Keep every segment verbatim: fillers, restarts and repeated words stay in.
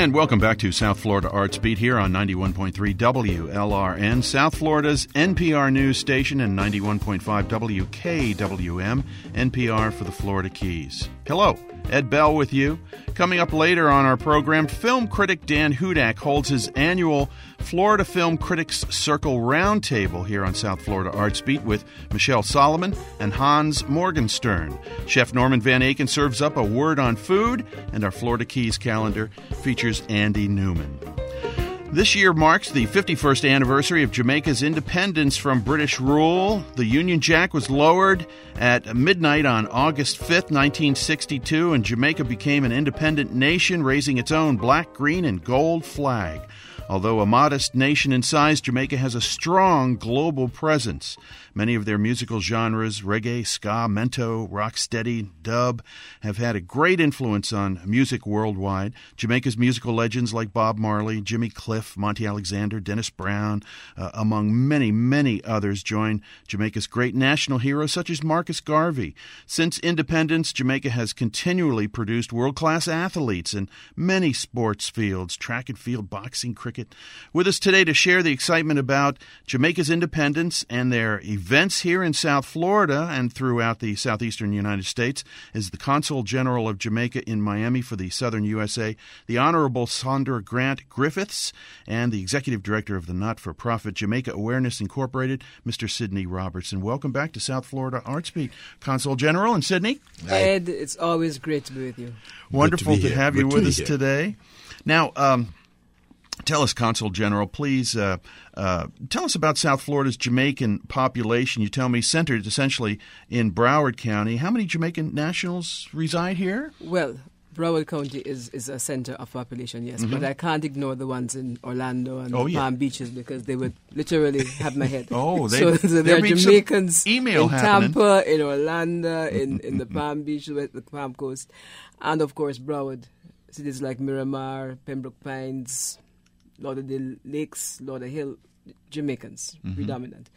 And welcome back to South Florida Arts Beat here on ninety-one point three W L R N, South Florida's N P R news station, and ninety-one point five W K W M, N P R for the Florida Keys. Hello, Ed Bell with you. Coming up later on our program, film critic Dan Hudak holds his annual Florida Film Critics Circle Roundtable here on South Florida Arts Beat with Michelle Solomon and Hans Morgenstern. Chef Norman Van Aken serves up a word on food, and our Florida Keys calendar features Andy Newman. This year marks the fifty-first anniversary of Jamaica's independence from British rule. The Union Jack was lowered at midnight on August fifth, nineteen sixty-two, and Jamaica became an independent nation, raising its own black, green, and gold flag. Although a modest nation in size, Jamaica has a strong global presence. Many of their musical genres, reggae, ska, mento, rocksteady, dub, have had a great influence on music worldwide. Jamaica's musical legends like Bob Marley, Jimmy Cliff, Monty Alexander, Dennis Brown, uh, among many, many others, join Jamaica's great national heroes such as Marcus Garvey. Since independence, Jamaica has continually produced world-class athletes in many sports fields, track and field, boxing, cricket. With us today to share the excitement about Jamaica's independence and their events here in South Florida and throughout the southeastern United States is the Consul General of Jamaica in Miami for the Southern U S A, the Honorable Sandra Grant Griffiths, and the Executive Director of the not-for-profit Jamaica Awareness Incorporated, Mister Sidney Robertson. Welcome back to South Florida Arts Beat, Consul General. And Sidney? Ed, it's always great to be with you. Wonderful to, to have Good you to with us here. today. Now, um, tell us, Consul General, please uh, uh, tell us about South Florida's Jamaican population. You tell me centered essentially in Broward County. How many Jamaican nationals reside here? Well, Broward County is, is a center of population, yes, Mm-hmm. but I can't ignore the ones in Orlando and Oh, the yeah. Palm Beaches because they would literally have my head. Oh, they- so, so there there'd are be some Jamaicans email in happening. Tampa, in Orlando, in, in the Palm Beach, the Palm Coast, and of course Broward. Cities like Miramar, Pembroke Pines, Lauderdale Lakes, Lauderhill, Jamaicans, Mm-hmm. predominant.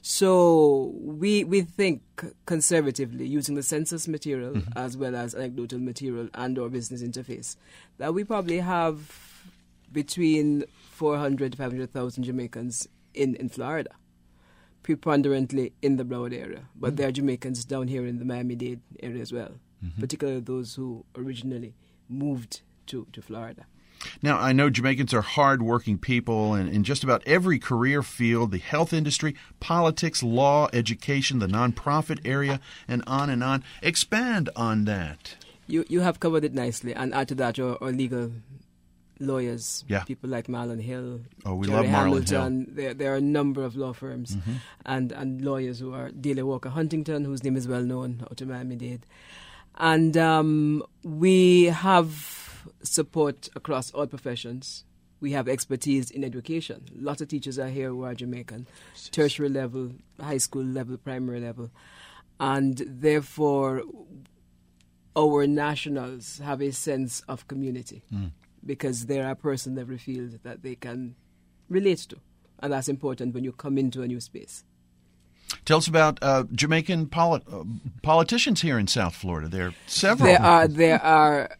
So we we think conservatively, using the census material Mm-hmm. as well as anecdotal material and or business interface, that we probably have between four hundred to five hundred thousand Jamaicans in, in Florida, preponderantly in the Broward area. But Mm-hmm. there are Jamaicans down here in the Miami-Dade area as well, Mm-hmm. particularly those who originally moved to, to Florida. Now, I know Jamaicans are hardworking people in, in just about every career field, the health industry, politics, law, education, the nonprofit area, and on and on. Expand on that. You you have covered it nicely, and add to that our, our legal lawyers, Yeah. people like Marlon Hill, Oh, we Jerry love Marlon Hamilton. There there are a number of law firms Mm-hmm. and, and lawyers who are Daly Walker Huntington, whose name is well known out of Miami-Dade. And um, we have support across all professions. We have expertise in education. Lots of teachers are here who are Jamaican, tertiary level, high school level, primary level. And therefore, our nationals have a sense of community Mm. because there are persons in every field that they can relate to. And that's important when you come into a new space. Tell us about uh, Jamaican poli- uh, politicians here in South Florida. There are several. There are, there are,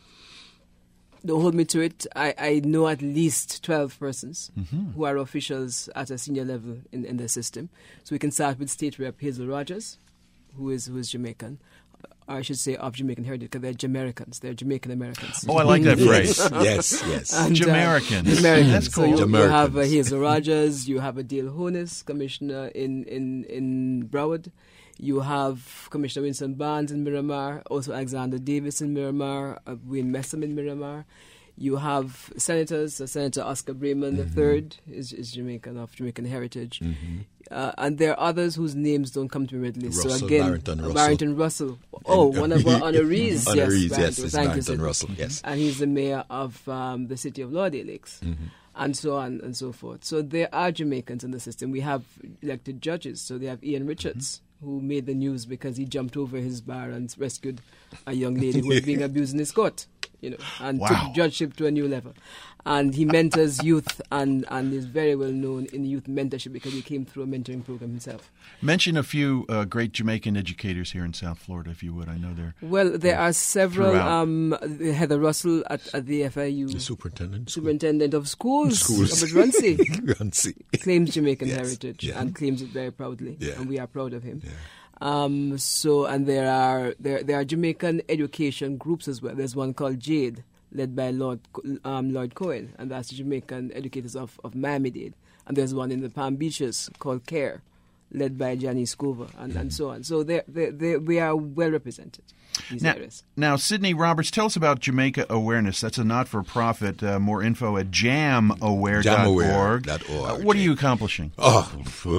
don't hold me to it, I, I know at least twelve persons Mm-hmm. who are officials at a senior level in, in the system. So we can start with State Rep Hazel Rogers, who is who is Jamaican. Or I should say of Jamaican heritage, because they're Jamaicans. They're Jamaican Americans. Oh, I like that phrase. Yes, yes. And, uh, Jamaicans. Jamaicans. That's So cool. you, you Jamaicans. have uh, Hazel Rogers, you have Adele Honis, Commissioner in, in, in Broward. You have Commissioner Winston Barnes in Miramar, also Alexander Davis in Miramar, uh, Wayne Messam in Miramar. You have senators, uh, Senator Oscar Brayman the third is, is Jamaican, of Jamaican heritage. Mm-hmm. Uh, and there are others whose names don't come to me readily. Russell, so again, Barrington Russell. Barrington Russell. Oh, And- one of our honorees. Honorees, yes, yes, Barrington. is Thank you, Barrington Sidney. Russell, yes. And he's the mayor of um, the city of Lauderdale Lakes, Mm-hmm. and so on and so forth. So there are Jamaicans in the system. We have elected judges. So they have Ian Richards, Mm-hmm. who made the news because he jumped over his bar and rescued a young lady who was being abused in his court. You know, and Wow. took judgeship to a new level. And he mentors youth and, and is very well known in youth mentorship because he came through a mentoring program himself. Mention a few uh, great Jamaican educators here in South Florida, if you would. I know they're... Well, there are several. Um, Heather Russell at, at the F I U. The superintendent. Superintendent of schools. Schools. Robert Runcie. Runcie. Claims Jamaican yes. heritage yeah. and claims it very proudly. Yeah. And we are proud of him. Yeah. Um, so, and there are there there are Jamaican education groups as well. There's one called Jade, led by Lord um, Lord Cohen, and that's the Jamaican educators of, of Miami-Dade. And there's one in the Palm Beaches called CARE, led by Janice Coover, and, and so on. So they they they we are well represented. These now, areas. now, Sydney Roberts, tell us about Jamaica Awareness. That's a not-for-profit. Uh, more info at jam aware dot org. Jam aware dot org. Uh, what are you accomplishing? Oh,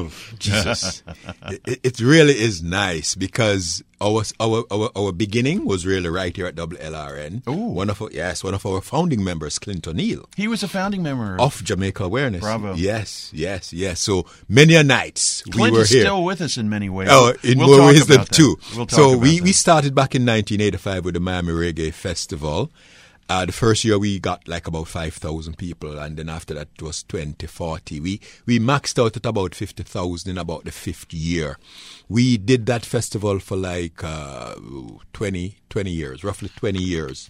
Jesus. it, it really is nice because our, our our our beginning was really right here at W L R N. Ooh. One of our, yes, one of our founding members, Clint O'Neill. He was a founding member of Jamaica Awareness. Bravo. Yes, yes, yes. So many a nights Clint we were is here. still with us in many ways. Oh, in we'll more ways than that. two. We'll talk so about we, that. we started back in nineteen eighty-five with the Miami Reggae Festival. Uh, the first year we got like about five thousand people, and then after that it was twenty, forty. We we maxed out at about fifty thousand in about the fifth year. We did that festival for like uh, twenty, twenty years, roughly twenty years.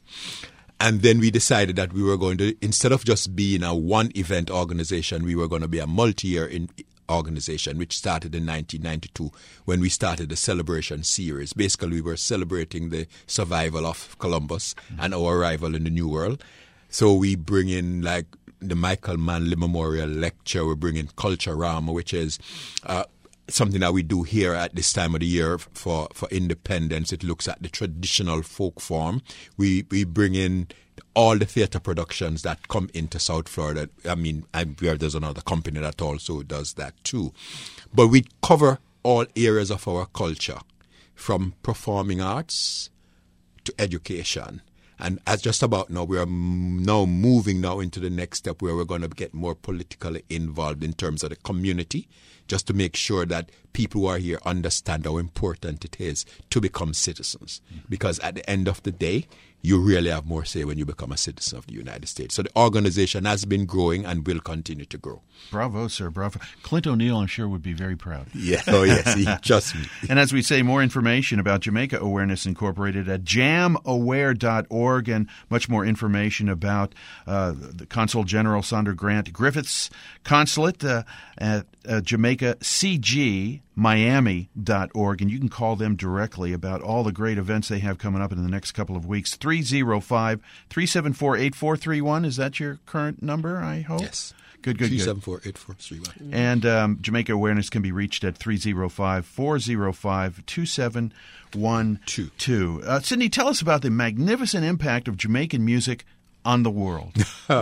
And then we decided that we were going to, instead of just being a one-event organization, we were going to be a multi-year in, organization, which started in nineteen ninety-two when we started the celebration series. Basically, we were celebrating the survival of Columbus mm-hmm. and our arrival in the New World. So we bring in like the Michael Manley Memorial Lecture. We bring in Culturama, which is uh, something that we do here at this time of the year for, for independence. It looks at the traditional folk form. We we bring in all the theatre productions that come into South Florida. I mean, I'm aware there's another company that also does that too. But we cover all areas of our culture, from performing arts to education. And as just about now, we are now moving now into the next step where we're going to get more politically involved in terms of the community, just to make sure that people who are here understand how important it is to become citizens. Mm-hmm. Because at the end of the day, you really have more say when you become a citizen of the United States. So the organization has been growing and will continue to grow. Bravo, sir. Bravo. Clint O'Neill, I'm sure, would be very proud. Yeah. Oh, yes. He, trust me. And as we say, more information about Jamaica Awareness Incorporated at jam aware dot org, and much more information about uh, the Consul General Sandra Grant Griffiths Consulate uh, at uh, Jamaica C G Miami dot org, and you can call them directly about all the great events they have coming up in the next couple of weeks. three oh five, three seven four, eight four three one. Is that your current number, I hope? Yes. Good, good, good. three seven four, eight four three one. And um, Jamaica Awareness can be reached at three oh five, four oh five, two seven one two. Uh, Sydney, tell us about the magnificent impact of Jamaican music on the world.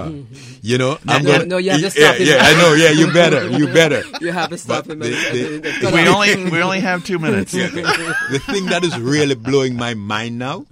You know, I'm no, gonna, no, you have to yeah, stop him. Yeah, I know. Yeah, you better. You better. You have to stop him. The, the, we only we only have two minutes. Yeah. The thing that is really blowing my mind now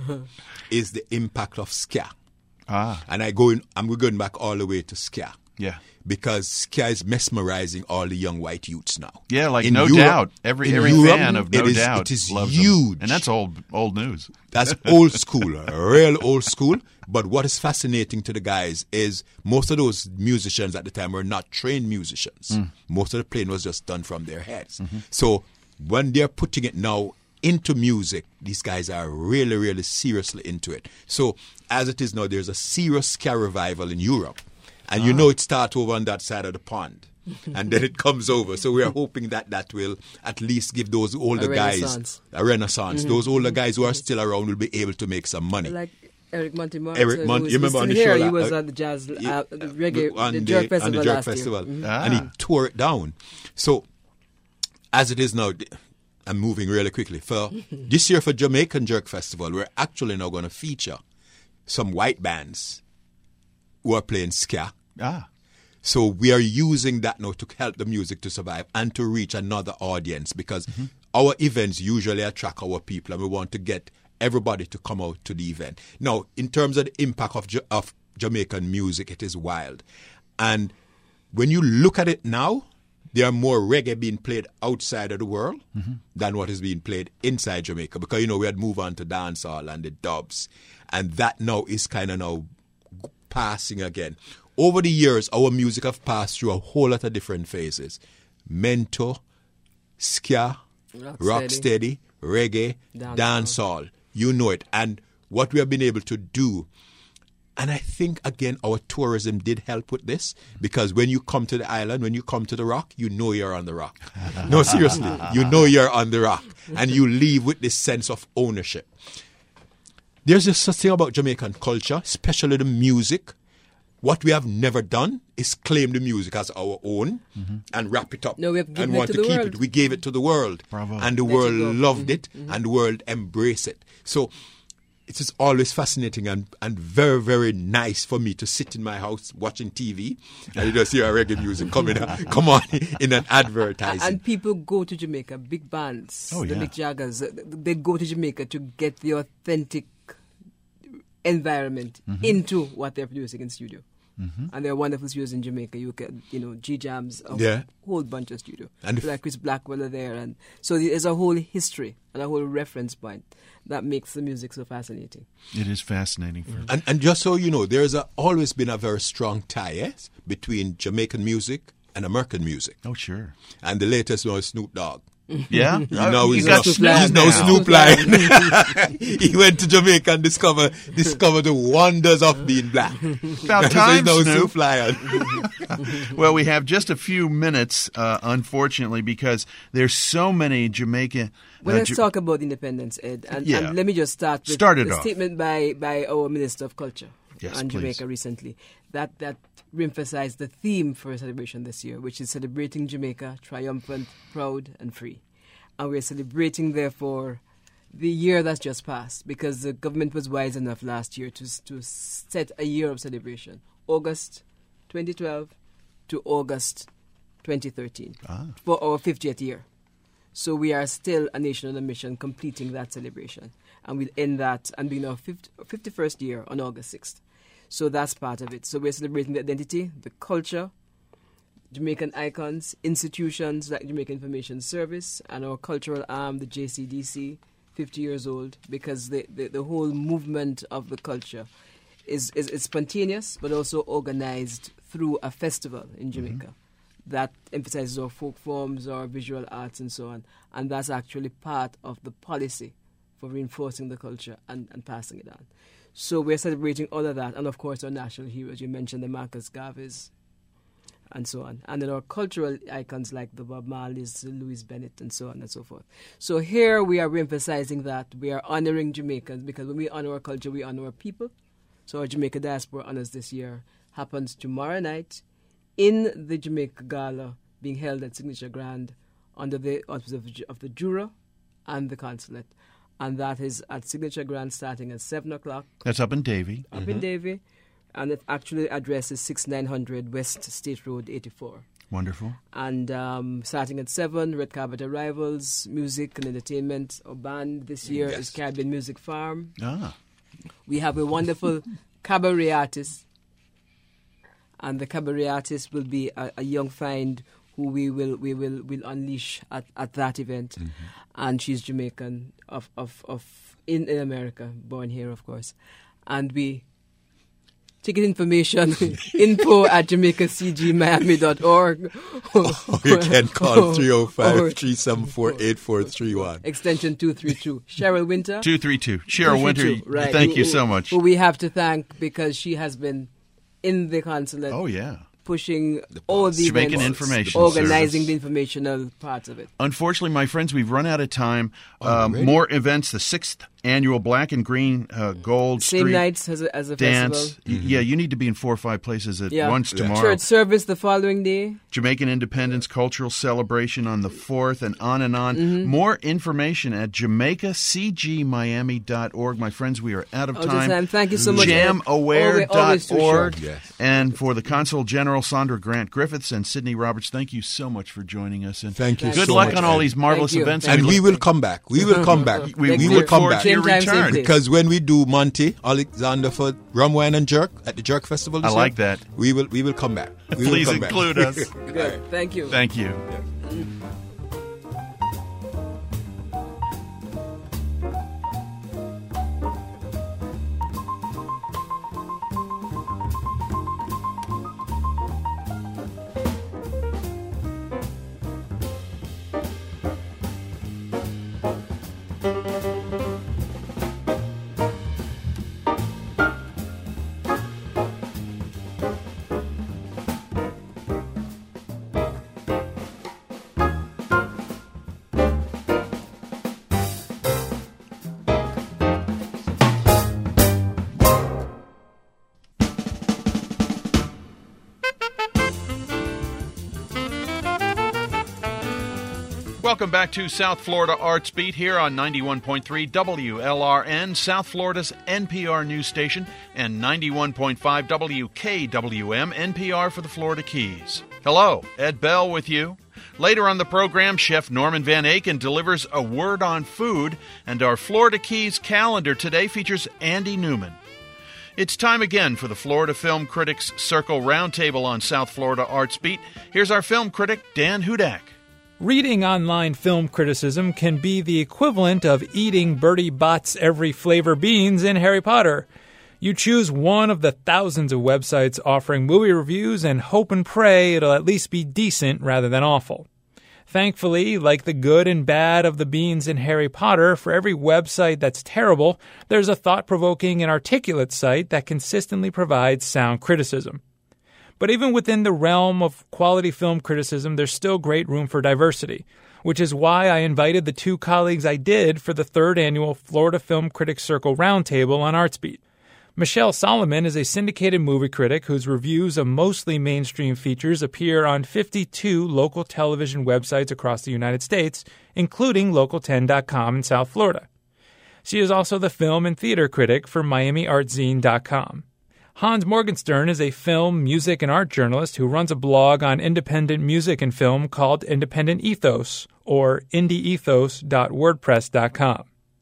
is the impact of ska. Ah, and I go in, I'm going back all the way to ska. Yeah. Because ska is mesmerizing all the young white youths now. Yeah, like in No Europe, Doubt. Every every Europe, fan of No it is, Doubt it is loves huge. them. And that's old old news. That's old school, real old school. But what is fascinating to the guys is most of those musicians at the time were not trained musicians. Mm. Most of the playing was just done from their heads. Mm-hmm. So when they're putting it now into music, these guys are really, really seriously into it. So as it is now, there's a serious ska revival in Europe. And ah. you know it starts over on that side of the pond. And then it comes over. So we are hoping that that will at least give those older a guys renaissance. a renaissance. Mm-hmm. Those older guys who are still around will be able to make some money. Like Eric Monty Martin. Eric Monty, you remember on the here, show? He was uh, at the jazz, uh, yeah, the reggae, on the the Jerk Festival on the Jerk last Festival. year. Mm-hmm. Ah. And he tore it down. So as it is now, I'm moving really quickly. For this year for Jamaican Jerk Festival, we're actually now going to feature some white bands who are playing ska. Ah. So we are using that now to help the music to survive and to reach another audience, because mm-hmm. our events usually attract our people and we want to get everybody to come out to the event. Now, in terms of the impact of, of Jamaican music, it is wild. And when you look at it now, there are more reggae being played outside of the world mm-hmm. than what is being played inside Jamaica, because, you know, we had moved on to dancehall and the dubs. And that now is kind of now passing again. over the years, our music have passed through a whole lot of different phases. Mento, ska, Rocksteady, rocksteady, reggae, Dancehall. dancehall. You know it. And what we have been able to do, and I think, again, our tourism did help with this, because when you come to the island, when you come to the rock, you know you're on the rock. No, seriously, you know you're on the rock. And you leave with this sense of ownership. There's just such thing about Jamaican culture, especially the music. What we have never done is claim the music as our own mm-hmm. and wrap it up no, we have given and it want to to the keep world. it. We gave it to the world. Bravo. And the Let world it go. loved Mm-hmm. it Mm-hmm. and the world embraced it. So it is always fascinating and, and very, very nice for me to sit in my house watching T V and you just hear reggae music coming come on in an advertising. And people go to Jamaica, big bands, Oh, the yeah. Mick Jaggers, uh, they go to Jamaica to get the authentic environment Mm-hmm. into what they're producing in studio. Mm-hmm. And there are wonderful studios in Jamaica. You can, you know, G Jams, a Yeah. whole bunch of studio. And if- like Chris Blackwell are there, and so there's a whole history and a whole reference point that makes the music so fascinating. It is fascinating. For And, and just so you know, there's a, always been a very strong tie yes, between Jamaican music and American music. Oh, sure. And the latest one is Snoop Dogg. Yeah? Now you he's got now, Snoop he's now now. Snoop Lion. He went to Jamaica and discovered discovered the wonders of being black. About So time, he's now Snoop. Snoop Lion. Well, we have just a few minutes, uh, unfortunately, because there's so many Jamaican. Well, uh, let's Ja- talk about independence, Ed. And, Yeah. and let me just start with Start it the off. statement by, by our Minister of Culture Yes, on please. Jamaica recently. That that emphasized the theme for a celebration this year, which is celebrating Jamaica, triumphant, proud, and free. And we're celebrating, therefore, the year that's just passed, because the government was wise enough last year to to set a year of celebration, August twenty twelve to August twenty thirteen, Ah. for our fiftieth year. So we are still a nation on a mission completing that celebration. And we'll end that and begin our fifty-first year on August sixth. So that's part of it. So we're celebrating the identity, the culture, Jamaican icons, institutions like Jamaican Information Service, and our cultural arm, the J C D C, fifty years old, because the, the, the whole movement of the culture is, is, is spontaneous, but also organized through a festival in Jamaica. Mm-hmm. That emphasizes our folk forms, our visual arts, and so on. And that's actually part of the policy for reinforcing the culture and, and passing it on. So we're celebrating all of that. And, of course, our national heroes. You mentioned the Marcus Garveys and so on. And then our cultural icons like the Bob Marleys, Louis Bennett, and so on and so forth. So here we are emphasizing that we are honoring Jamaicans, because when we honor our culture, we honor our people. So our Jamaica Diaspora Honors this year happens tomorrow night in the Jamaica Gala being held at Signature Grand under the auspices of, of the Jura and the Consulate. And that is at Signature Grand starting at seven o'clock. That's up in Davie. Up mm-hmm. in Davie. And it actually addresses sixty-nine hundred West State Road, eighty-four. Wonderful. And um, starting at seven, red carpet arrivals, music and entertainment. Our band this year Yes. is Caribbean Music Farm. Ah. We have a wonderful cabaret artist. And the cabaret artist will be a, a young find who we will we will will unleash at, at that event. Mm-hmm. And she's Jamaican of, of, of in, in America, born here, of course. And we ticket information info at jamaica c g miami dot org. Or you can call three oh five, three seven four, eight four three one. Extension two three two. Cheryl Winter. two three two. Cheryl Winter, right. thank who, you so much. Who we have to thank because she has been in the consulate. Oh, yeah. Pushing all the Jamaican events, Information organizing Service. the informational parts of it. Unfortunately, my friends, we've run out of time. Oh, um, really? More events. The sixth annual Black and Green uh, Gold Same Street nights as a, as a Dance. festival. Y- Yeah, you need to be in four or five places at Yeah. once Yeah. tomorrow. Church service the following day. Jamaican Independence Cultural Celebration on the fourth, and on and on. Mm-hmm. More information at jamaica c g miami dot org. My friends, we are out of Out of time. time. Thank you so much, Ed. jam aware Always- always dot too org. short. Yes. And for the Consul General, Sandra Grant Griffiths and Sydney Roberts, thank you so much for joining us. And Thank you good so luck much, on all Ed. these marvelous Thank you. events. Thank And you. we will come back. We will come back. We, Next we year. look forward back. to your Same time, same return. place. Because when we do Monty Alexander for Rum Wine and Jerk at the Jerk Festival this I like year, that. we will we will come back. We will Please come back. include us. Good. Thank you. Thank you. Welcome back to South Florida Arts Beat here on ninety-one point three W L R N, South Florida's N P R news station, and ninety-one point five W K W M, N P R for the Florida Keys. Hello, Ed Bell with you. Later on the program, Chef Norman Van Aken delivers a word on food, and our Florida Keys calendar today features Andy Newman. It's time again for the Florida Film Critics Circle Roundtable on South Florida Arts Beat. Here's our film critic, Dan Hudak. Reading online film criticism can be the equivalent of eating Bertie Bott's every flavor beans in Harry Potter. You choose one of the thousands of websites offering movie reviews and hope and pray it'll at least be decent rather than awful. Thankfully, like the good and bad of the beans in Harry Potter, for every website that's terrible, there's a thought-provoking and articulate site that consistently provides sound criticism. But even within the realm of quality film criticism, there's still great room for diversity, which is why I invited the two colleagues I did for the third annual Florida Film Critics Circle Roundtable on ArtsBeat. Michelle Solomon is a syndicated movie critic whose reviews of mostly mainstream features appear on fifty-two local television websites across the United States, including local ten dot com in South Florida. She is also the film and theater critic for Miami Art Zine dot com. Hans Morgenstern is a film, music, and art journalist who runs a blog on independent music and film called Independent Ethos, or indie ethos dot wordpress dot com.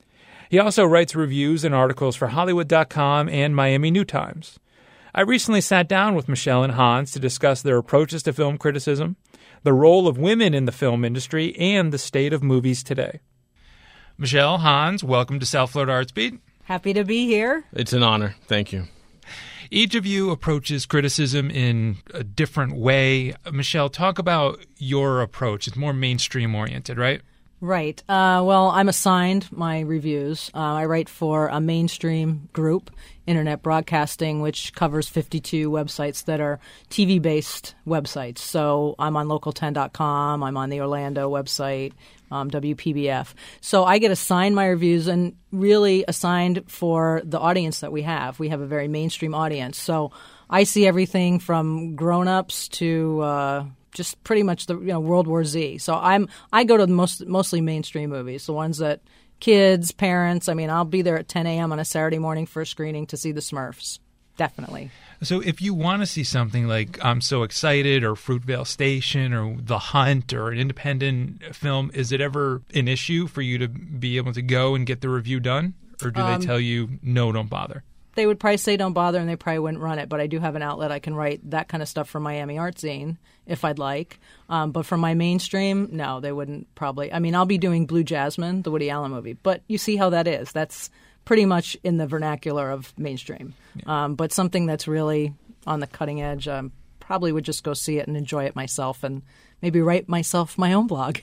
He also writes reviews and articles for Hollywood dot com and Miami New Times. I recently sat down with Michelle and Hans to discuss their approaches to film criticism, the role of women in the film industry, and the state of movies today. Michelle, Hans, welcome to South Florida Arts Beat. Happy to be here. It's an honor. Thank you. Each of you approaches criticism in a different way. Michelle, talk about your approach. It's more mainstream-oriented, right? Right. Uh, well, I'm assigned my reviews. Uh, I write for a mainstream group, Internet Broadcasting, which covers fifty-two websites that are T V-based websites. So I'm on local ten dot com. I'm on the Orlando website, um, W P B F. So I get assigned my reviews and really assigned for the audience that we have. We have a very mainstream audience. So I see everything from grown-ups to uh, just pretty much the you know World War Z. So I'm I go to the most mostly mainstream movies, the ones that kids, parents. I mean, I'll be there at ten a.m. on a Saturday morning for a screening to see the Smurfs. Definitely. So if you want to see something like I'm So Excited or Fruitvale Station or The Hunt or an independent film, is it ever an issue for you to be able to go and get the review done? Or do um, they tell you, no, don't bother? They would probably say don't bother, and they probably wouldn't run it. But I do have an outlet. I can write that kind of stuff for Miami Art Zine if I'd like. Um, but for my mainstream, no, they wouldn't probably. I mean, I'll be doing Blue Jasmine, the Woody Allen movie. But you see how that is. That's pretty much in the vernacular of mainstream. Yeah. Um, but something that's really on the cutting edge, um, probably would just go see it and enjoy it myself and maybe write myself my own blog.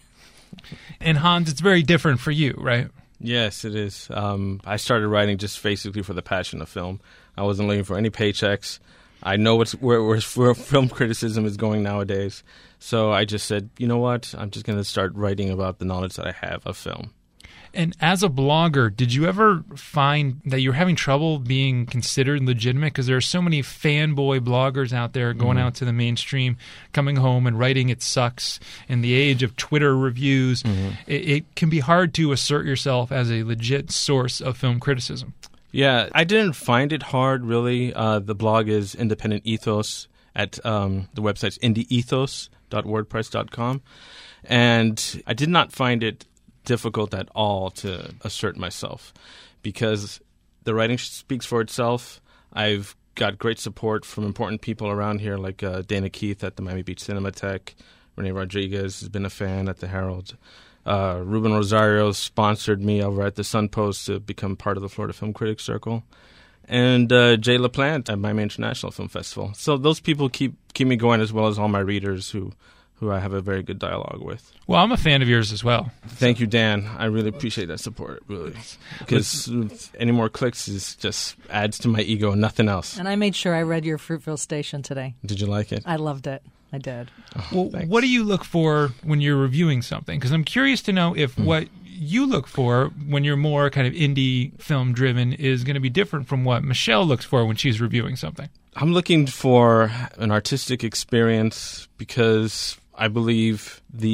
And Hans, it's very different for you, right? Yes, it is. Um, I started writing just basically for the passion of film. I wasn't looking for any paychecks. I know what's, where, where, where film criticism is going nowadays. So I just said, you know what? I'm just going to start writing about the knowledge that I have of film. And as a blogger, did you ever find that you were having trouble being considered legitimate? Because there are so many fanboy bloggers out there going mm-hmm. out to the mainstream, coming home and writing it sucks. In the age of Twitter reviews, mm-hmm. it, it can be hard to assert yourself as a legit source of film criticism. Yeah, I didn't find it hard, really. Uh, the blog is Independent Ethos at um, the website's indie ethos dot wordpress dot com. And I did not find it difficult at all to assert myself because the writing speaks for itself. I've got great support from important people around here like uh, Dana Keith at the Miami Beach Cinematheque. Renee Rodriguez has been a fan at the Herald. Uh, Ruben Rosario sponsored me over at the Sun Post to become part of the Florida Film Critics Circle. And uh, Jay LaPlante at Miami International Film Festival. So those people keep keep me going, as well as all my readers who who I have a very good dialogue with. Well, I'm a fan of yours as well. Thank you, Dan. I really appreciate that support, really. Because any more clicks is just adds to my ego and nothing else. And I made sure I read your Fruitvale Station today. Did you like it? I loved it. I did. Oh, well, thanks. What do you look for when you're reviewing something? Because I'm curious to know if mm. what you look for when you're more kind of indie film driven is going to be different from what Michelle looks for when she's reviewing something. I'm looking for an artistic experience because I believe the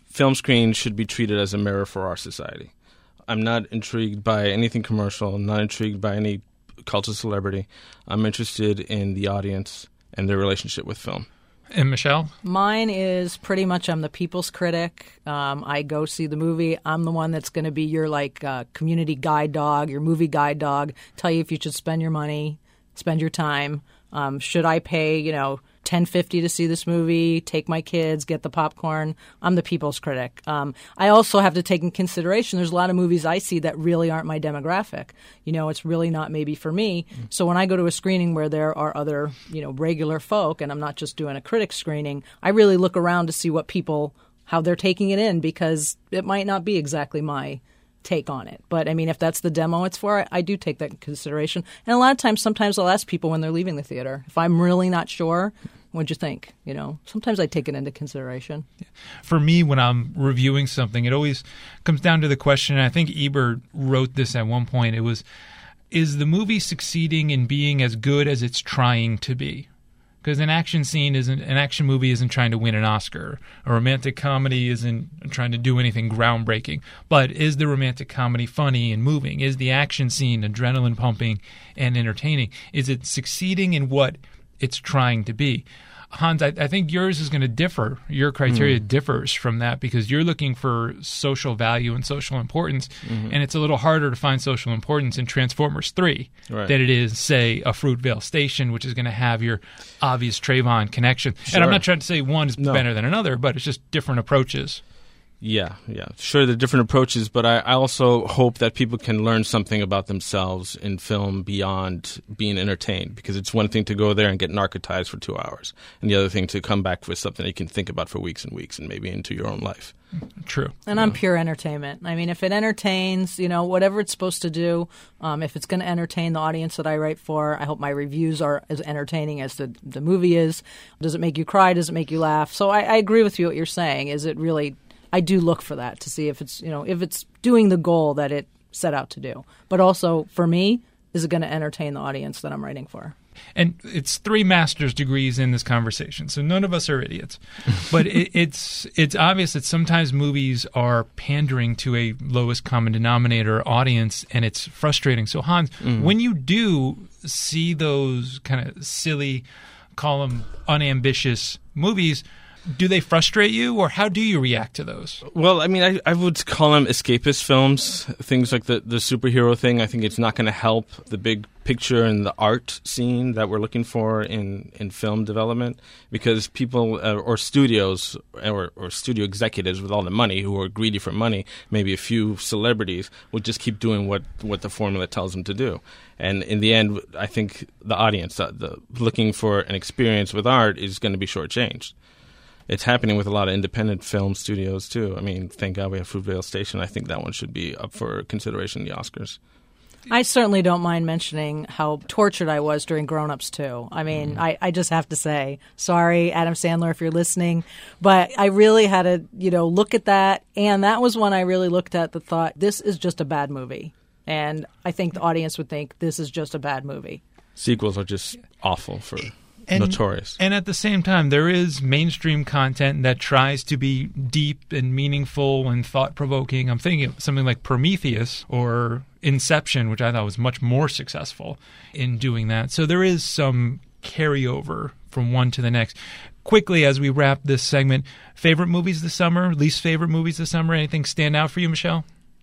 film screen should be treated as a mirror for our society. I'm not intrigued by anything commercial. I'm not intrigued by any cult of celebrity. I'm interested in the audience and their relationship with film. And Michelle? Mine is pretty much I'm the people's critic. Um, I go see the movie. I'm the one that's going to be your like uh, community guide dog, your movie guide dog, tell you if you should spend your money, spend your time. Um, should I pay, you know, ten fifty to see this movie, take my kids, get the popcorn? I'm the people's critic. Um, I also have to take in consideration there's a lot of movies I see that really aren't my demographic. You know, it's really not maybe for me. Mm. So when I go to a screening where there are other, you know, regular folk, and I'm not just doing a critic screening, I really look around to see what people, how they're taking it in, because it might not be exactly my take on it. But I mean, if that's the demo it's for, I, I do take that in consideration. And a lot of times, sometimes I'll ask people when they're leaving the theater, if I'm really not sure, what'd you think? You know, sometimes I take it into consideration. For me, when I'm reviewing something, it always comes down to the question, and I think Ebert wrote this at one point, it was, is the movie succeeding in being as good as it's trying to be? Because an action scene isn't an action movie isn't trying to win an Oscar. A romantic comedy isn't trying to do anything groundbreaking. But is the romantic comedy funny and moving? Is the action scene adrenaline pumping and entertaining? Is it succeeding in what it's trying to be? Hans, I, I think yours is going to differ. Your criteria mm. differs from that because you're looking for social value and social importance, mm-hmm. and it's a little harder to find social importance in Transformers three right. than it is, say, a Fruitvale Station, which is going to have your obvious Trayvon connection. Sure. And I'm not trying to say one is no. better than another, but it's just different approaches. Yeah, yeah. Sure, there are different approaches, but I, I also hope that people can learn something about themselves in film beyond being entertained, because it's one thing to go there and get narcotized for two hours, and the other thing to come back with something that you can think about for weeks and weeks and maybe into your own life. True. And I'm pure entertainment. I mean, if it entertains, you know, whatever it's supposed to do, um, if it's going to entertain the audience that I write for, I hope my reviews are as entertaining as the, the movie is. Does it make you cry? Does it make you laugh? So I, I agree with you what you're saying. Is it really... I do look for that to see if it's, you know, if it's doing the goal that it set out to do. But also, for me, is it going to entertain the audience that I'm writing for? And it's three master's degrees in this conversation, so none of us are idiots. But it, it's it's obvious that sometimes movies are pandering to a lowest common denominator audience, and it's frustrating. So, Hans, mm. when you do see those kind of silly, call them unambitious movies, do they frustrate you, or how do you react to those? Well, I mean, I, I would call them escapist films, things like the, the superhero thing. I think it's not going to help the big picture and the art scene that we're looking for in, in film development, because people uh, or studios or, or studio executives with all the money who are greedy for money, maybe a few celebrities, will just keep doing what, what the formula tells them to do. And in the end, I think the audience, the, the looking for an experience with art, is going to be shortchanged. It's happening with a lot of independent film studios, too. I mean, thank God we have Fruitvale Station. I think that one should be up for consideration in the Oscars. I certainly don't mind mentioning how tortured I was during Grown Ups, too. I mean, mm. I, I just have to say, sorry, Adam Sandler, if you're listening, but I really had to, you know, look at that. And that was one I really looked at that thought, this is just a bad movie. And I think the audience would think this is just a bad movie. Sequels are just awful for... And, notorious. And at the same time, there is mainstream content that tries to be deep and meaningful and thought-provoking. I'm thinking of something like Prometheus or Inception, which I thought was much more successful in doing that. So there is some carryover from one to the next. Quickly, as we wrap this segment, favorite movies this summer, least favorite movies this summer, anything stand out for you, Michelle?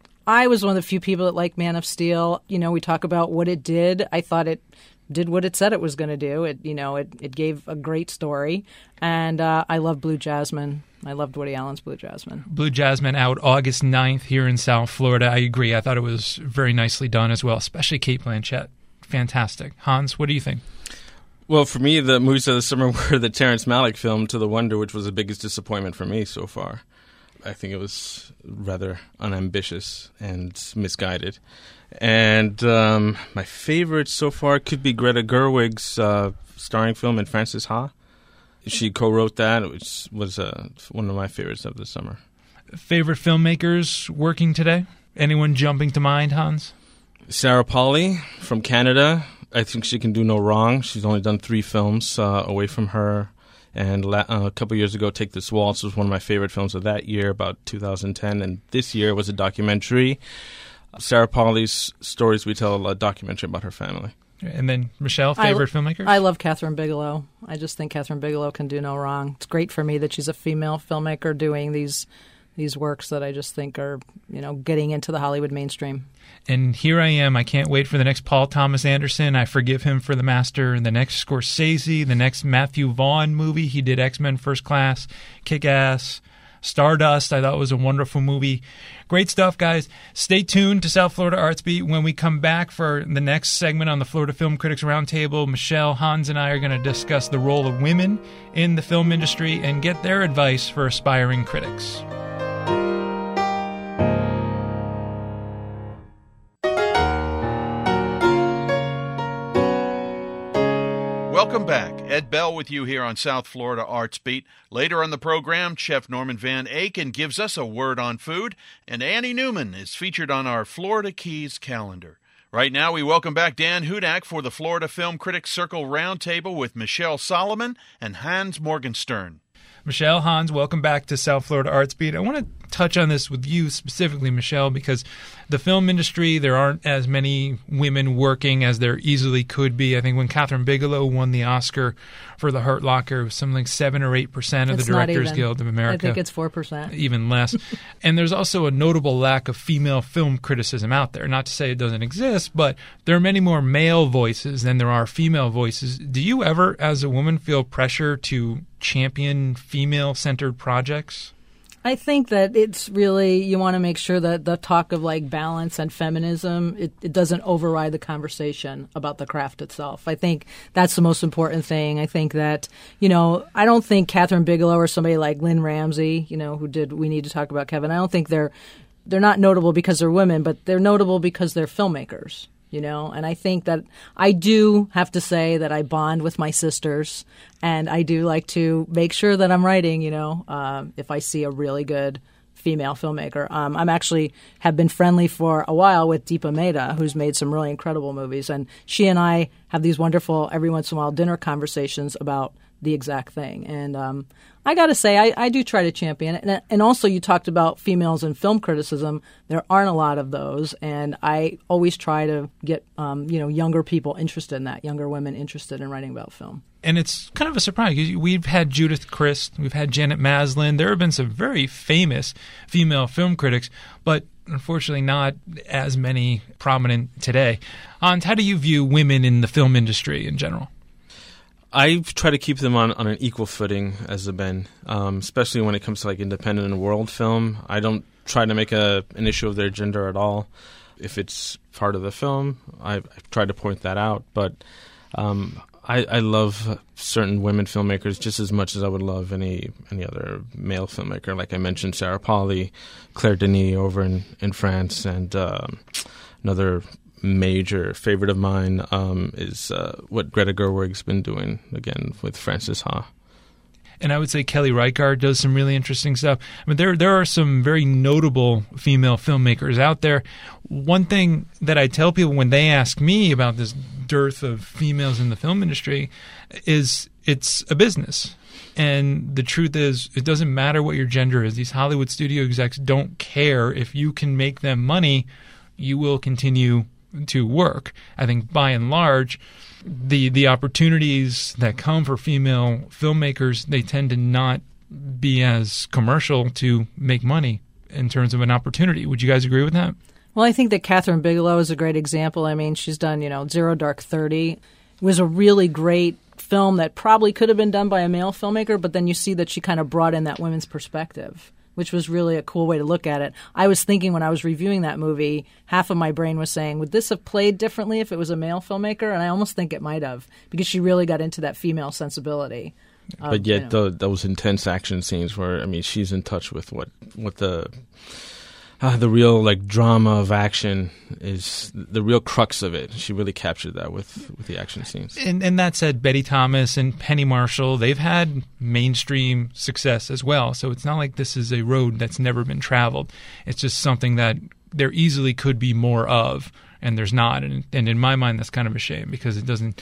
I was one of the few people that liked Man of Steel. You know, we talk about what it did. I thought it did what it said it was going to do. It, you know, it, it gave a great story. And uh, I love Blue Jasmine. I loved Woody Allen's Blue Jasmine. Blue Jasmine out August ninth here in South Florida. I agree. I thought it was very nicely done as well, especially Cate Blanchett. Fantastic. Hans, what do you think? Well, for me, the movies of the summer were the Terrence Malick film, To the Wonder, which was the biggest disappointment for me so far. I think it was rather unambitious and misguided. And um, my favorite so far could be Greta Gerwig's uh, starring film in Frances Ha. She co-wrote that, which was uh, one of my favorites of the summer. Favorite filmmakers working today? Anyone jumping to mind, Hans? Sarah Polley from Canada. I think she can do no wrong. She's only done three films uh, away from her And la- uh, a couple years ago, Take This Waltz was one of my favorite films of that year, about two thousand ten. And this year was a documentary, Sarah Polley's Stories We Tell, a documentary about her family. And then, Michelle, favorite I, filmmakers? I love Catherine Bigelow. I just think Catherine Bigelow can do no wrong. It's great for me that she's a female filmmaker doing these these works that I just think are, you know, getting into the Hollywood mainstream. And here I am. I can't wait for the next Paul Thomas Anderson. I forgive him for The Master. And the next Scorsese, the next Matthew Vaughn movie. He did X-Men First Class, Kick-Ass, Stardust. I thought was a wonderful movie. Great stuff, guys. Stay tuned to South Florida Arts Beat. When we come back for the next segment on the Florida Film Critics Roundtable, Michelle, Hans, and I are going to discuss the role of women in the film industry and get their advice for aspiring critics. Welcome back. Ed Bell with you here on South Florida Arts Beat. Later on the program, Chef Norman Van Aken gives us a word on food, and Annie Newman is featured on our Florida Keys calendar. Right now, we welcome back Dan Hudak for the Florida Film Critics Circle Roundtable with Michelle Solomon and Hans Morgenstern. Michelle, Hans, welcome back to South Florida Arts Beat. I want to touch on this with you specifically, Michelle, because the film industry, there aren't as many women working as there easily could be. I think when Catherine Bigelow won the Oscar for The Hurt Locker, it was something like seven or eight percent of it's the Directors not even. Guild of America. I think it's four percent. Even less. And there's also a notable lack of female film criticism out there. Not to say it doesn't exist, but there are many more male voices than there are female voices. Do you ever, as a woman, feel pressure to champion female-centered projects? I think that it's really, you want to make sure that the talk of like balance and feminism, it, it doesn't override the conversation about the craft itself. I think that's the most important thing. I think that, you know, I don't think Catherine Bigelow or somebody like Lynn Ramsey, you know, who did We Need to Talk About Kevin, I don't think they're they're not notable because they're women, but they're notable because they're filmmakers. You know, and I think that I do have to say that I bond with my sisters, and I do like to make sure that I'm writing, you know, uh, if I see a really good female filmmaker. Um, I'm actually have been friendly for a while with Deepa Mehta, who's made some really incredible movies, and she and I have these wonderful, every once in a while, dinner conversations about the exact thing. And um, I got to say, I, I do try to champion it. And, and also, you talked about females in film criticism. There aren't a lot of those, and I always try to get um, you know younger people interested in that, younger women interested in writing about film. And it's kind of a surprise. We've had Judith Crist, we've had Janet Maslin. There have been some very famous female film critics, but unfortunately not as many prominent today. Hans, how do you view women in the film industry in general? I try to keep them on, on an equal footing as the men, um, especially when it comes to like independent and world film. I don't try to make a an issue of their gender at all. If it's part of the film, I, I try to point that out. But um, I, I love certain women filmmakers just as much as I would love any any other male filmmaker. Like I mentioned, Sarah Polley, Claire Denis over in, in France, and um, another major favorite of mine um, is uh, what Greta Gerwig's been doing again with Frances Ha. And I would say Kelly Reichardt does some really interesting stuff. I mean, there there are some very notable female filmmakers out there. One thing that I tell people when they ask me about this dearth of females in the film industry is it's a business. And the truth is, it doesn't matter what your gender is. These Hollywood studio execs don't care. If you can make them money, you will continue to work. I think by and large, the the opportunities that come for female filmmakers, they tend to not be as commercial to make money in terms of an opportunity. Would you guys agree with that? Well, I think that Catherine Bigelow is a great example. I mean, she's done, you know, Zero Dark Thirty. It was a really great film that probably could have been done by a male filmmaker, but then you see that she kind of brought in that women's perspective, which was really a cool way to look at it. I was thinking when I was reviewing that movie, half of my brain was saying, would this have played differently if it was a male filmmaker? And I almost think it might have, because she really got into that female sensibility. Of, but yet you know, the, those intense action scenes where, I mean, she's in touch with what, what the... Uh, the real like drama of action is the real crux of it. She really captured that with, with the action scenes. And, and that said, Betty Thomas and Penny Marshall, they've had mainstream success as well. So it's not like this is a road that's never been traveled. It's just something that there easily could be more of, and there's not. And, and in my mind, that's kind of a shame because it doesn't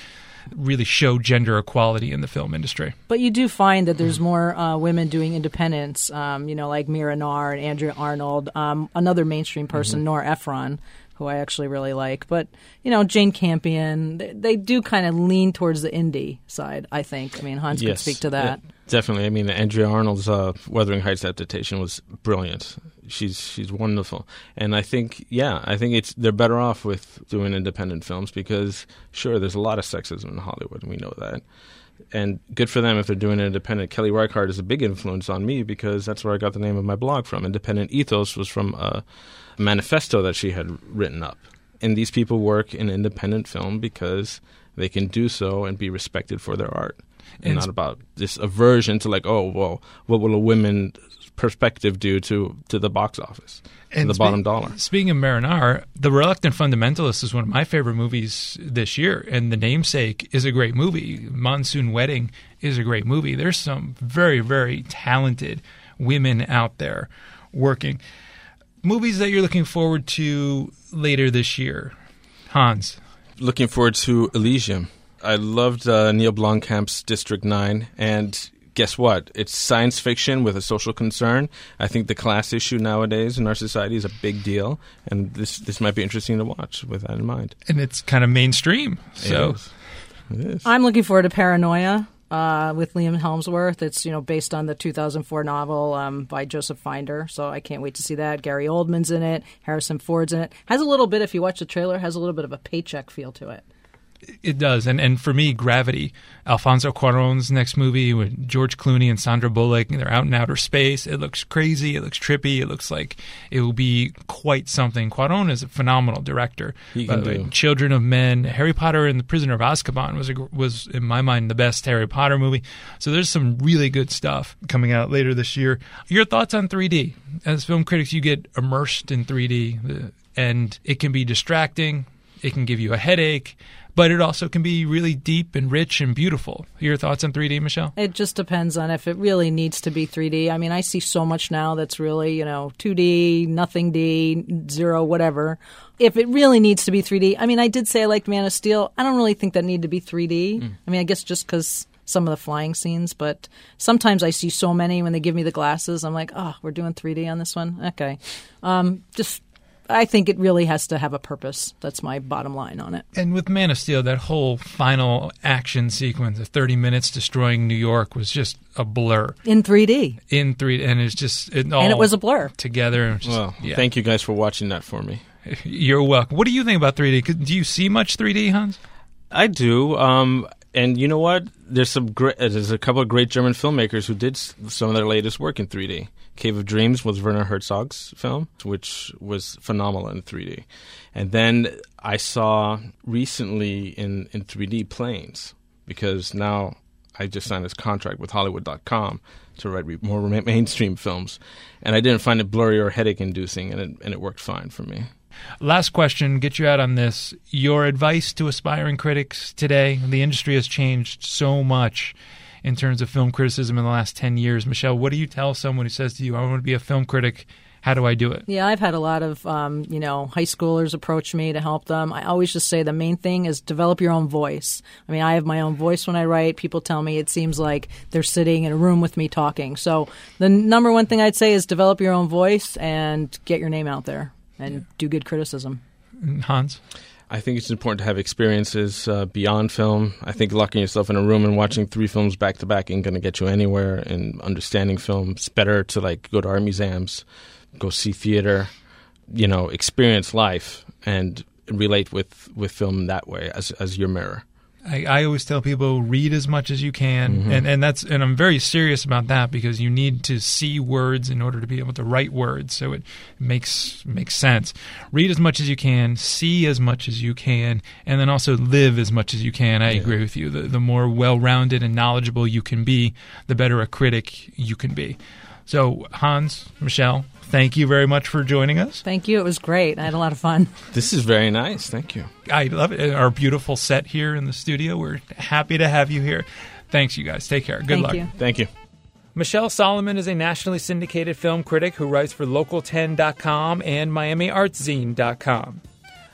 really show gender equality in the film industry. But you do find that there's more uh, women doing independents, um, you know, like Mira Nair and Andrea Arnold, um, another mainstream person, mm-hmm. Nora Ephron, who I actually really like. But, you know, Jane Campion, they, they do kind of lean towards the indie side, I think. I mean, Hans yes, could speak to that. Yeah, definitely. I mean, Andrea Arnold's uh, Wuthering Heights adaptation was brilliant. She's she's wonderful. And I think, yeah, I think it's they're better off with doing independent films because, sure, there's a lot of sexism in Hollywood, and we know that. And good for them if they're doing it independent. Kelly Reichardt is a big influence on me because that's where I got the name of my blog from. Independent Ethos was from a manifesto that she had written up. And these people work in independent film because they can do so and be respected for their art. And, and not about this aversion to like, oh, well, what will a women perspective do to, to the box office, and the spe- bottom dollar. Speaking of Mira Nair, The Reluctant Fundamentalist is one of my favorite movies this year, and The Namesake is a great movie. Monsoon Wedding is a great movie. There's some very, very talented women out there working. Movies that you're looking forward to later this year, Hans? Looking forward to Elysium. I loved uh, Neil Blomkamp's District nine, and guess what? It's science fiction with a social concern. I think the class issue nowadays in our society is a big deal, and this this might be interesting to watch with that in mind. And it's kind of mainstream. So it is. It is. I'm looking forward to Paranoia uh, with Liam Hemsworth. It's, you know, based on the two thousand four novel um, by Joseph Finder, so I can't wait to see that. Gary Oldman's in it. Harrison Ford's in it. Has a little bit, if you watch the trailer, has a little bit of a Paycheck feel to it. It does. And and for me, Gravity, Alfonso Cuarón's next movie with George Clooney and Sandra Bullock, and they're out in outer space. It looks crazy. It looks trippy. It looks like it will be quite something. Cuarón is a phenomenal director. He can do. Children of Men, Harry Potter and the Prisoner of Azkaban was, a, was, in my mind, the best Harry Potter movie. So there's some really good stuff coming out later this year. Your thoughts on three D? As film critics, you get immersed in three D, and it can be distracting. It can give you a headache. But it also can be really deep and rich and beautiful. Your thoughts on three D, Michelle? It just depends on if it really needs to be three D. I mean, I see so much now that's really, you know, two D, nothing D, zero, whatever. If it really needs to be three D, I mean, I did say I liked Man of Steel. I don't really think that needed to be three D. Mm. I mean, I guess just because some of the flying scenes, but sometimes I see so many when they give me the glasses. I'm like, oh, we're doing three D on this one? Okay. Um, just... I think it really has to have a purpose. That's my bottom line on it. And with Man of Steel, that whole final action sequence of thirty minutes destroying New York was just a blur. In three D. In three D. And it's just it all and it was a blur. Together. Just, well, yeah. Thank you guys for watching that for me. You're welcome. What do you think about three D? Do you see much three D, Hans? I do. Um, and you know what? There's some great, there's a couple of great German filmmakers who did some of their latest work in three D. Cave of Dreams was Werner Herzog's film, which was phenomenal in three D. And then I saw recently in, in three D Planes, because now I just signed this contract with Hollywood dot com to write more mainstream films. And I didn't find it blurry or headache-inducing, and it, and it worked fine for me. Last question, get you out on this. Your advice to aspiring critics today? The industry has changed so much in terms of film criticism in the last ten years. Michelle, what do you tell someone who says to you, I want to be a film critic, how do I do it? Yeah, I've had a lot of, um, you know, high schoolers approach me to help them. I always just say the main thing is develop your own voice. I mean, I have my own voice when I write. People tell me it seems like they're sitting in a room with me talking. So the number one thing I'd say is develop your own voice and get your name out there and do good criticism. Hans? I think it's important to have experiences uh, beyond film. I think locking yourself in a room and watching three films back to back ain't going to get you anywhere in understanding film. It's better to like go to art museums, go see theater, you know, experience life and relate with, with film that way as as your mirror. I, I always tell people read as much as you can, mm-hmm. and, and that's and I'm very serious about that because you need to see words in order to be able to write words, so it makes makes sense. Read as much as you can, see as much as you can, and then also live as much as you can. I yeah. agree with you. The, the more well-rounded and knowledgeable you can be, the better a critic you can be. So, Hans, Michelle, thank you very much for joining us. Thank you. It was great. I had a lot of fun. This is very nice. Thank you. I love it. Our beautiful set here in the studio. We're happy to have you here. Thanks, you guys. Take care. Good Thank luck. You. Thank you. Michelle Solomon is a nationally syndicated film critic who writes for local ten dot com and miami arts zine dot com.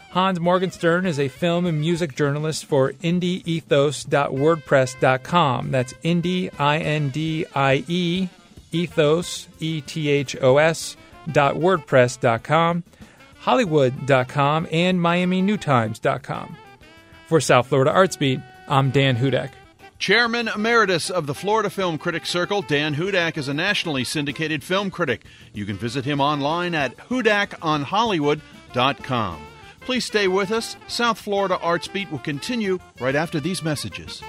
Hans Morgenstern is a film and music journalist for indie ethos dot wordpress dot com. That's indie, I N D I E, ethos, E T H O S, dot wordpress dot com, Hollywood dot com, and Miami New Times dot com. For South Florida Arts Beat, I'm Dan Hudak. Chairman Emeritus of the Florida Film Critics Circle, Dan Hudak is a nationally syndicated film critic. You can visit him online at hudak on hollywood dot com. Please stay with us. South Florida Arts Beat will continue right after these messages.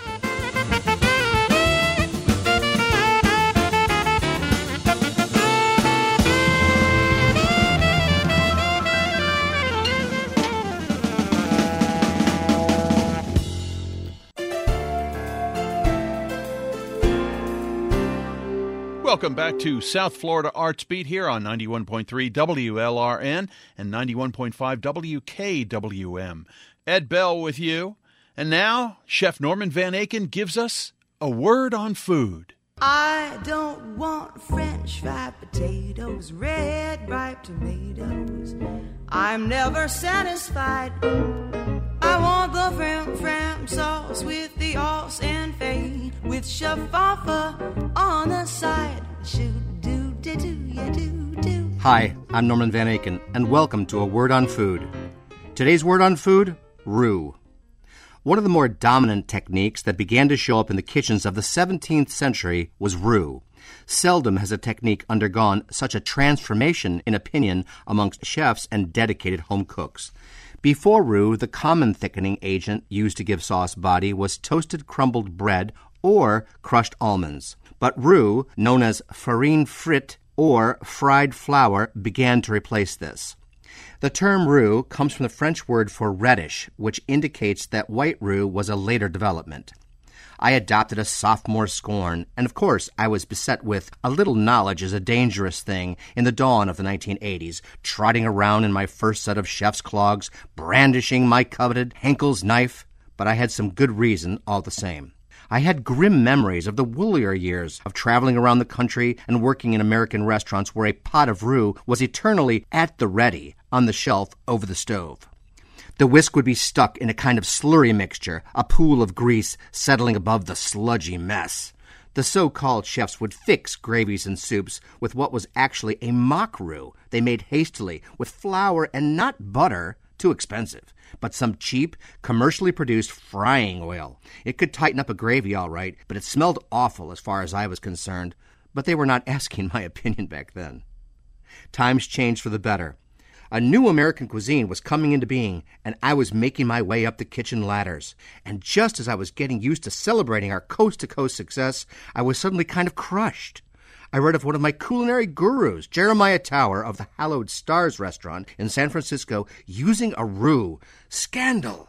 Welcome back to South Florida Arts Beat here on ninety-one point three W L R N and ninety-one point five W K W M. Ed Bell with you. And now, Chef Norman Van Aken gives us a word on food. I don't want French fried potatoes, red ripe tomatoes. I'm never satisfied. I want the fram fram sauce with the os and fade, with shaffa on the side. Shoot do do do ya do do. Hi, I'm Norman Van Aken, and welcome to A Word on Food. Today's word on food: roux. One of the more dominant techniques that began to show up in the kitchens of the seventeenth century was roux. Seldom has a technique undergone such a transformation in opinion amongst chefs and dedicated home cooks. Before roux, the common thickening agent used to give sauce body was toasted crumbled bread or crushed almonds. But roux, known as farine frite or fried flour, began to replace this. The term roux comes from the French word for reddish, which indicates that white roux was a later development. I adopted a sophomore scorn, and of course I was beset with a little knowledge is a dangerous thing in the dawn of the nineteen eighties, trotting around in my first set of chef's clogs, brandishing my coveted Henkel's knife, but I had some good reason all the same. I had grim memories of the woolier years of traveling around the country and working in American restaurants where a pot of roux was eternally at the ready on the shelf over the stove. The whisk would be stuck in a kind of slurry mixture, a pool of grease settling above the sludgy mess. The so-called chefs would fix gravies and soups with what was actually a mock roux they made hastily with flour and not butter, too expensive, but some cheap, commercially produced frying oil. It could tighten up a gravy all right, but it smelled awful as far as I was concerned. But they were not asking my opinion back then. Times changed for the better. A new American cuisine was coming into being, and I was making my way up the kitchen ladders. And just as I was getting used to celebrating our coast-to-coast success, I was suddenly kind of crushed. I read of one of my culinary gurus, Jeremiah Tower of the Hallowed Stars restaurant in San Francisco, using a roux. Scandal!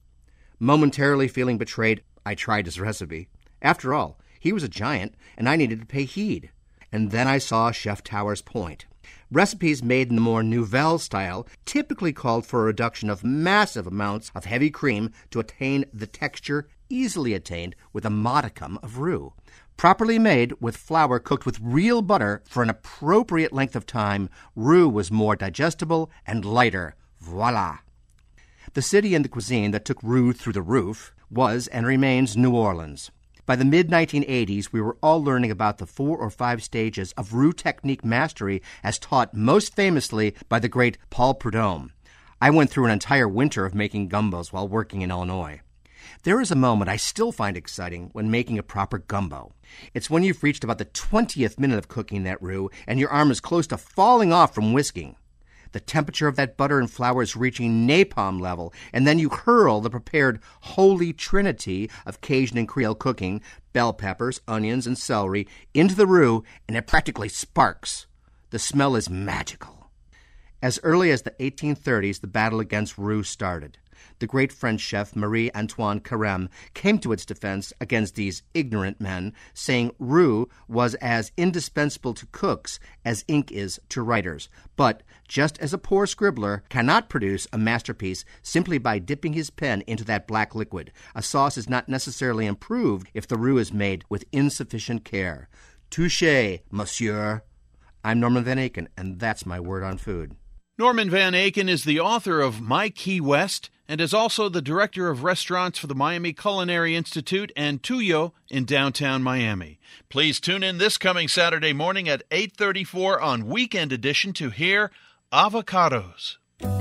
Momentarily feeling betrayed, I tried his recipe. After all, he was a giant, and I needed to pay heed. And then I saw Chef Tower's point. Recipes made in the more Nouvelle style typically called for a reduction of massive amounts of heavy cream to attain the texture easily attained with a modicum of roux. Properly made with flour cooked with real butter for an appropriate length of time, roux was more digestible and lighter. Voila! The city and the cuisine that took roux through the roof was and remains New Orleans. By the mid nineteen eighties, we were all learning about the four or five stages of roux technique mastery as taught most famously by the great Paul Prudhomme. I went through an entire winter of making gumbos while working in Illinois. There is a moment I still find exciting when making a proper gumbo. It's when you've reached about the twentieth minute of cooking that roux and your arm is close to falling off from whisking. The temperature of that butter and flour is reaching napalm level, and then you hurl the prepared holy trinity of Cajun and Creole cooking, bell peppers, onions, and celery, into the roux, and it practically sparks. The smell is magical. As early as the eighteen thirties, the battle against roux started. The great French chef Marie-Antoine Carême came to its defense against these ignorant men, saying roux was as indispensable to cooks as ink is to writers. But just as a poor scribbler cannot produce a masterpiece simply by dipping his pen into that black liquid, a sauce is not necessarily improved if the roux is made with insufficient care. Touché, monsieur. I'm Norman Van Aken, and that's my word on food. Norman Van Aken is the author of My Key West and is also the director of restaurants for the Miami Culinary Institute and Tuyo in downtown Miami. Please tune in this coming Saturday morning at eight thirty-four on Weekend Edition to hear Avocados.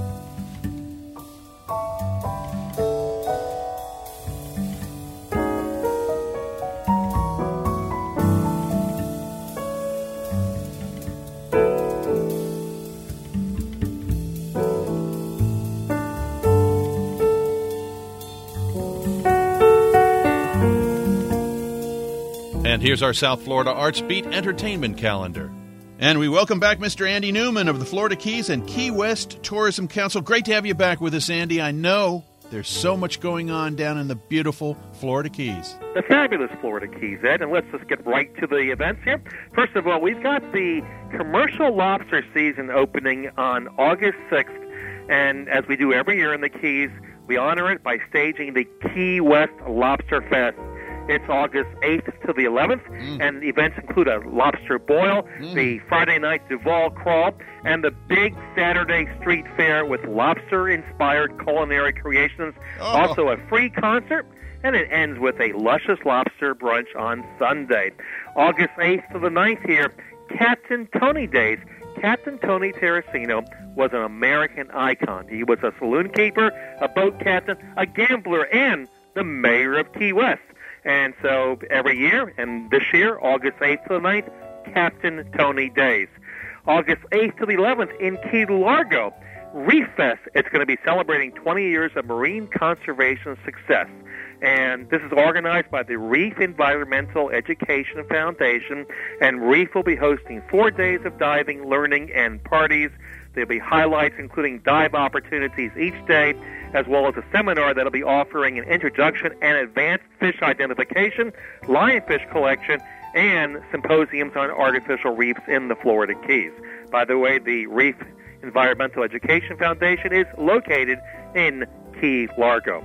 And here's our South Florida Arts Beat entertainment calendar. And we welcome back Mister Andy Newman of the Florida Keys and Key West Tourism Council. Great to have you back with us, Andy. I know there's so much going on down in the beautiful Florida Keys. The fabulous Florida Keys, Ed, and let's just get right to the events here. First of all, we've got the commercial lobster season opening on August sixth, and as we do every year in the Keys, we honor it by staging the Key West Lobster Fest. It's August eighth to the eleventh, mm. and the events include a lobster boil, mm. the Friday night Duval crawl, and the big Saturday street fair with lobster-inspired culinary creations. Oh. Also a free concert, and it ends with a luscious lobster brunch on Sunday. August eighth to the ninth here, Captain Tony Days. Captain Tony Terracino was an American icon. He was a saloon keeper, a boat captain, a gambler, and the mayor of Key West. And so every year, and this year, August eighth to the ninth, Captain Tony Days. August eighth to the eleventh in Key Largo, Reef Fest. It's going to be celebrating twenty years of marine conservation success. And this is organized by the Reef Environmental Education Foundation. And Reef will be hosting four days of diving, learning, and parties. There'll be highlights including dive opportunities each day, as well as a seminar that'll be offering an introduction and advanced fish identification, lionfish collection, and symposiums on artificial reefs in the Florida Keys. By the way, the Reef Environmental Education Foundation is located in Key Largo.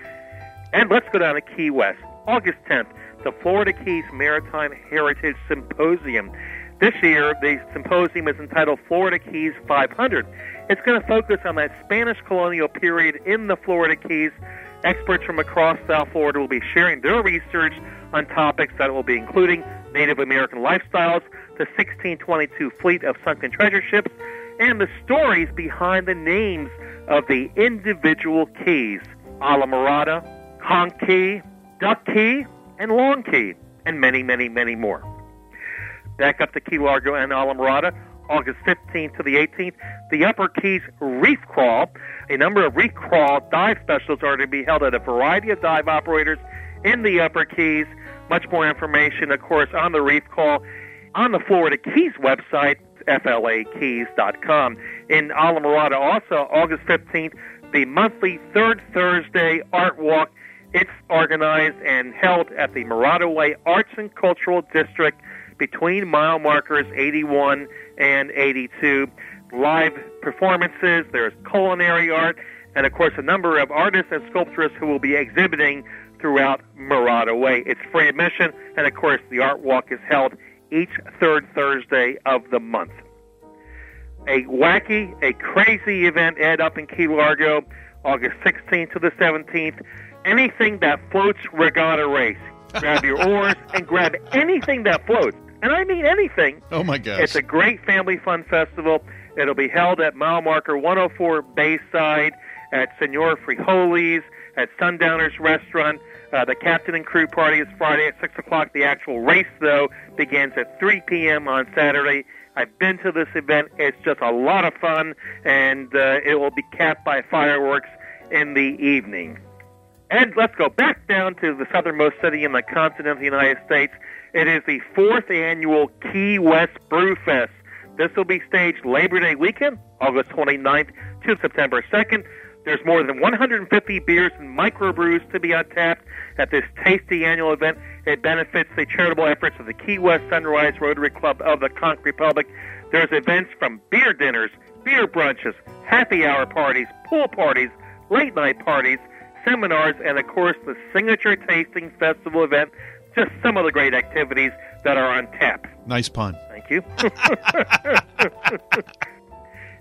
And let's go down to Key West. August tenth, the Florida Keys Maritime Heritage Symposium. This year, the symposium is entitled Florida Keys five hundred. It's going to focus on that Spanish colonial period in the Florida Keys. Experts from across South Florida will be sharing their research on topics that will be including Native American lifestyles, the sixteen twenty-two fleet of sunken treasure ships, and the stories behind the names of the individual keys: Islamorada, Conch Key, Duck Key, and Long Key, and many, many, many more. Back up to Key Largo and Islamorada, August fifteenth to the eighteenth, the Upper Keys Reef Crawl. A number of reef crawl dive specials are to be held at a variety of dive operators in the Upper Keys. Much more information, of course, on the Reef Crawl on the Florida Keys website, F L A keys dot com. In Islamorada, also, August fifteenth, the monthly Third Thursday Art Walk. It's organized and held at the Murata Way Arts and Cultural District between mile markers eighty-one and eighty-two. Live performances, there's culinary art, and of course a number of artists and sculptors who will be exhibiting throughout Murata Way. It's free admission, and of course the art walk is held each third Thursday of the month. A wacky, a crazy event, Ed, up in Key Largo, August sixteenth to the seventeenth. Anything that floats regatta race. Grab your oars and grab anything that floats. And I mean anything. Oh, my gosh. It's a great family fun festival. It'll be held at mile marker one oh four Bayside, at Senor Frijoles, at Sundowners Restaurant. Uh, the captain and crew party is Friday at six o'clock. The actual race, though, begins at three p.m. on Saturday. I've been to this event. It's just a lot of fun, and uh, it will be capped by fireworks in the evening. And let's go back down to the southernmost city in the continent of the United States. It is the fourth annual Key West Brew Fest. This will be staged Labor Day weekend, August twenty-ninth to September second. There's more than one hundred fifty beers and microbrews to be untapped at this tasty annual event. It benefits the charitable efforts of the Key West Sunrise Rotary Club of the Conch Republic. There's events from beer dinners, beer brunches, happy hour parties, pool parties, late night parties, seminars, and of course the signature tasting festival event. Just some of the great activities that are on tap. Nice pun. Thank you.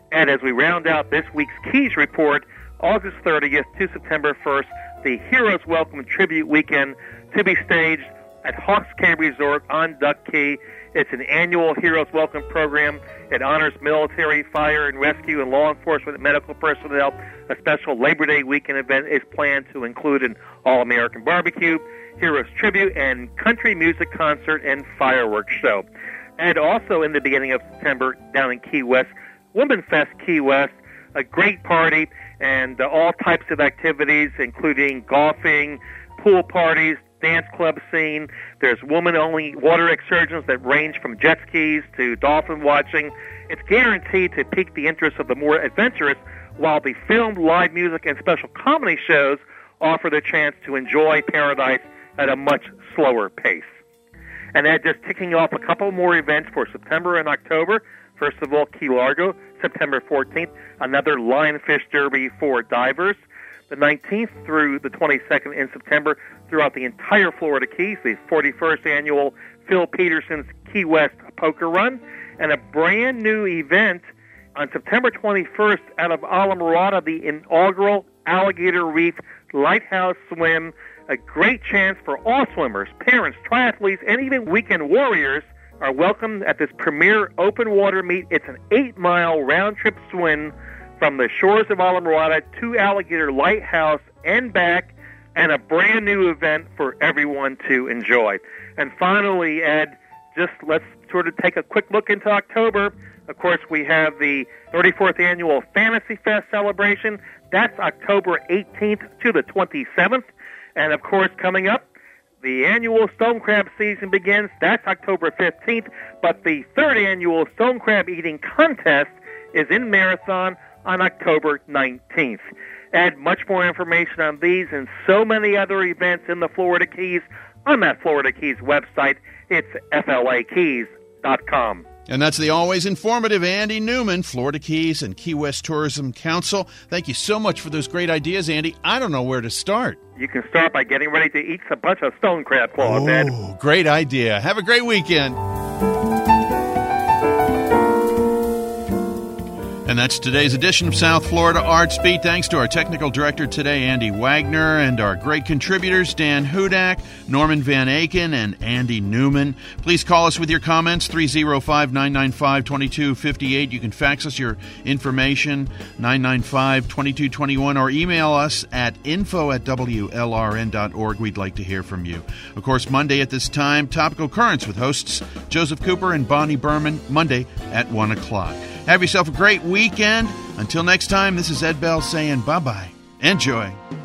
And as we round out this week's Keys Report, August thirtieth to September first, the Heroes Welcome Tribute Weekend to be staged at Hawks Cay Resort on Duck Key. It's an annual Heroes Welcome program. It honors military, fire and rescue, and law enforcement and medical personnel. A special Labor Day weekend event is planned to include an All-American barbecue, Heroes Tribute, and country music concert and fireworks show. And also in the beginning of September, down in Key West, Women Fest Key West, a great party, and uh, all types of activities, including golfing, pool parties, dance club scene. There's woman-only water excursions that range from jet skis to dolphin watching. It's guaranteed to pique the interest of the more adventurous, while the filmed live music and special comedy shows offer the chance to enjoy paradise at a much slower pace. And then just ticking off a couple more events for September and October. First of all, Key Largo, September fourteenth, another Lionfish Derby for divers. The nineteenth through the twenty-second in September, throughout the entire Florida Keys, the forty-first annual Phil Peterson's Key West Poker Run, and a brand new event on September twenty-first out of Islamorada, the inaugural Alligator Reef Lighthouse Swim, a great chance for all swimmers, parents, triathletes, and even weekend warriors are welcome at this premier open water meet. It's an eight-mile round-trip swim from the shores of Islamorada to Alligator Lighthouse and back, and a brand new event for everyone to enjoy. And finally, Ed, just let's sort of take a quick look into October. Of course, we have the thirty-fourth Annual Fantasy Fest celebration. That's October eighteenth to the twenty-seventh. And, of course, coming up, the annual Stone Crab season begins. That's October fifteenth. But the third annual Stone Crab Eating Contest is in Marathon on October nineteenth. Add much more information on these and so many other events in the Florida Keys on that Florida Keys website. It's F L A keys dot com. And that's the always informative Andy Newman, Florida Keys and Key West Tourism Council. Thank you so much for those great ideas, Andy. I don't know where to start. You can start by getting ready to eat a bunch of stone crab claws, Ed. Oh, great idea. Have a great weekend. And that's today's edition of South Florida Arts Beat. Thanks to our technical director today, Andy Wagner, and our great contributors, Dan Hudak, Norman Van Aken, and Andy Newman. Please call us with your comments, three oh five, nine nine five, two two five eight. You can fax us your information, nine nine five, two two two one, or email us at info at w l r n dot org. We'd like to hear from you. Of course, Monday at this time, Topical Currents with hosts Joseph Cooper and Bonnie Berman, Monday at one o'clock. Have yourself a great weekend. Until next time, this is Ed Bell saying bye-bye. Enjoy.